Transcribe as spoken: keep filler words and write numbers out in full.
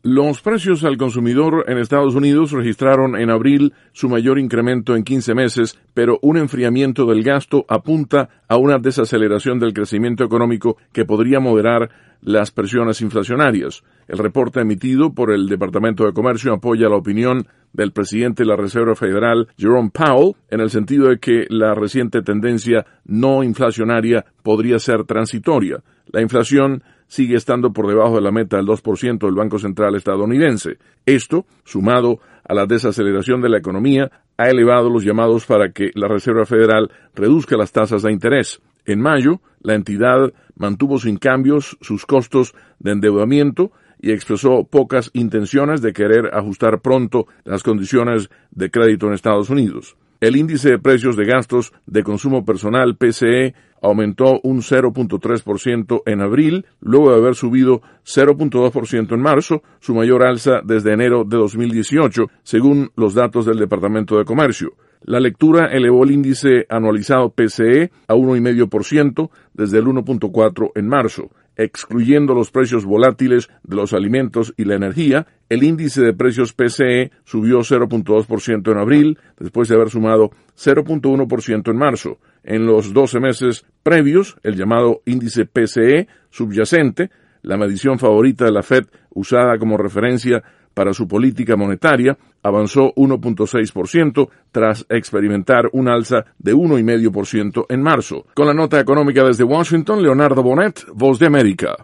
Los precios al consumidor en Estados Unidos registraron en abril su mayor incremento en quince meses, pero un enfriamiento del gasto apunta a una desaceleración del crecimiento económico que podría moderar las presiones inflacionarias. El reporte emitido por el Departamento de Comercio apoya la opinión del presidente de la Reserva Federal, Jerome Powell, en el sentido de que la reciente tendencia no inflacionaria podría ser transitoria. La inflación sigue estando por debajo de la meta del dos por ciento del Banco Central estadounidense. Esto, sumado a la desaceleración de la economía, ha elevado los llamados para que la Reserva Federal reduzca las tasas de interés. En mayo, la entidad mantuvo sin cambios sus costos de endeudamiento y expresó pocas intenciones de querer ajustar pronto las condiciones de crédito en Estados Unidos. El índice de precios de gastos de consumo personal, P C E, aumentó un cero punto tres por ciento en abril, luego de haber subido cero punto dos por ciento en marzo, su mayor alza desde enero de dos mil dieciocho, según los datos del Departamento de Comercio. La lectura elevó el índice anualizado P C E a uno coma cinco por ciento desde el uno punto cuatro por ciento en marzo. Excluyendo los precios volátiles de los alimentos y la energía, el índice de precios P C E subió cero punto dos por ciento en abril, después de haber sumado cero punto uno por ciento en marzo. En los doce meses previos, el llamado índice P C E subyacente, la medición favorita de la Fed usada como referencia para su política monetaria, avanzó uno punto seis por ciento tras experimentar un alza de uno coma cinco por ciento en marzo. Con la nota económica desde Washington, Leonardo Bonet, Voz de América.